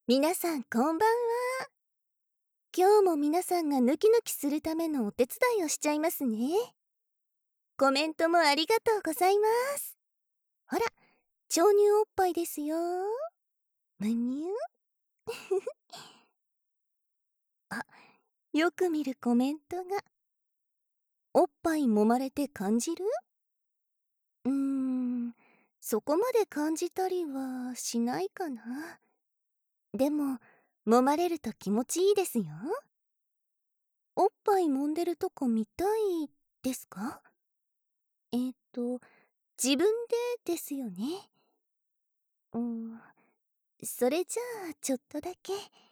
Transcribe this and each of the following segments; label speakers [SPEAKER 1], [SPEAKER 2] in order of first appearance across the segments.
[SPEAKER 1] 皆さんこんばんは。今日も皆さんがヌキヌキするためのお手伝いをしちゃいますね。コメントもありがとうございます。ほら、超乳おっぱいですよ。むにゅあ、よく見るコメントが。おっぱい揉まれて感じる？そこまで感じたりはしないかな。でも、揉まれると気持ちいいですよ。おっぱい揉んでるとこ見たいですか？自分でですよね。うん、それじゃあちょっとだけ。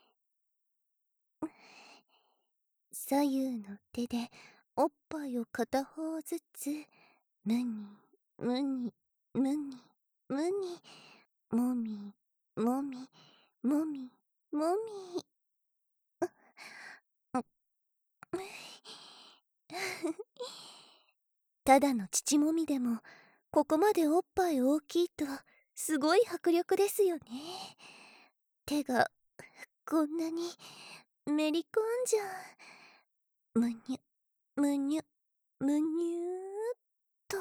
[SPEAKER 1] 左右の手でおっぱいを片方ずつ、むに、むに、むに、むに、もみ、もみ、もみ、もみ。ただの乳もみでも、ここまでおっぱい大きいと、すごい迫力ですよね。手が、こんなに、めり込んじゃう。むにゅ、むにゅ、むにゅーっと。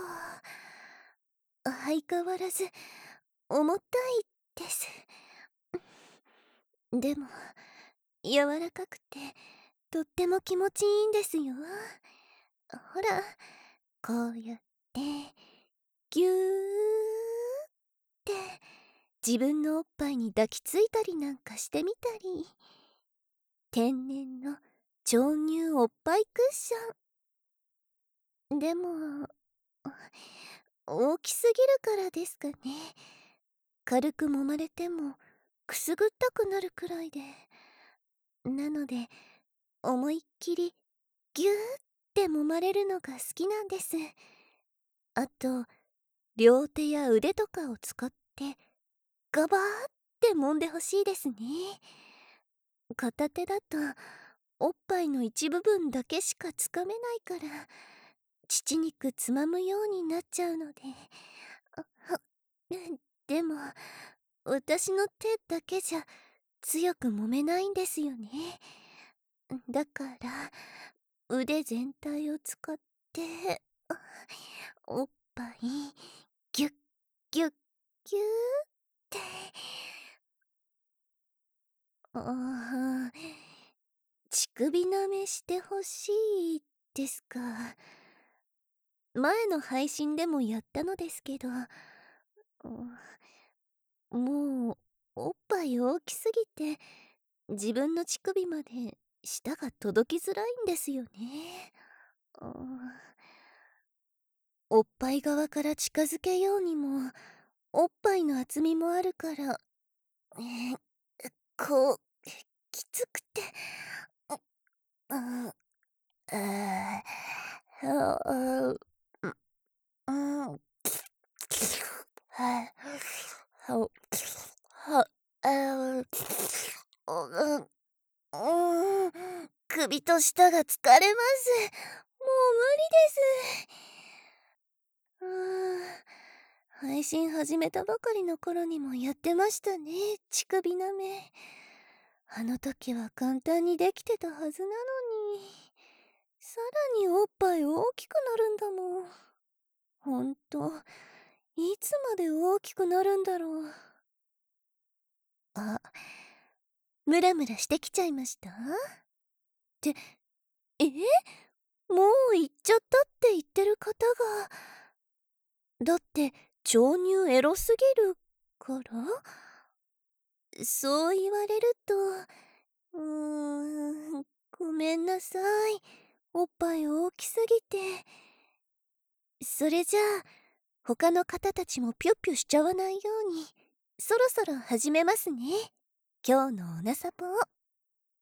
[SPEAKER 1] 相変わらず、重たいです。でも、柔らかくて、とっても気持ちいいんですよ。ほら、こうやって、ぎゅーって自分のおっぱいに抱きついたりなんかしてみたり。天然の超乳おっぱいクッション。でも、大きすぎるからですかね。軽く揉まれてもくすぐったくなるくらいで。なので、思いっきりギューって揉まれるのが好きなんです。あと、両手や腕とかを使ってガバーって揉んでほしいですね。片手だとおっぱいの一部分だけしかつかめないから、乳肉つまむようになっちゃうので。でも、私の手だけじゃ強く揉めないんですよね。だから、腕全体を使って、おっぱい、ギュッギュッギューって。ああ、乳首舐めしてほしいですか。前の配信でもやったのですけど、もう、おっぱい大きすぎて、自分の乳首まで舌が届きづらいんですよね。おっぱい側から近づけようにも、おっぱいの厚みもあるから、こう、きつくて、うん、ああ、あうん、はははあうん首と舌が疲れます。もう無理です。配信始めたばかりの頃にもやってましたね、乳首舐め。あの時は簡単にできてたはずなのに。さらにおっぱい大きくなるんだもん。ほんと、いつまで大きくなるんだろう。あ、ムラムラしてきちゃいました？って、もう行っちゃったって言ってる方が。だって、超乳エロすぎるから？そう言われると、ごめんなさい。おっぱい大きすぎて。それじゃあ、他の方たちもピュッピュしちゃわないように、そろそろ始めますね。今日のおなさぽを。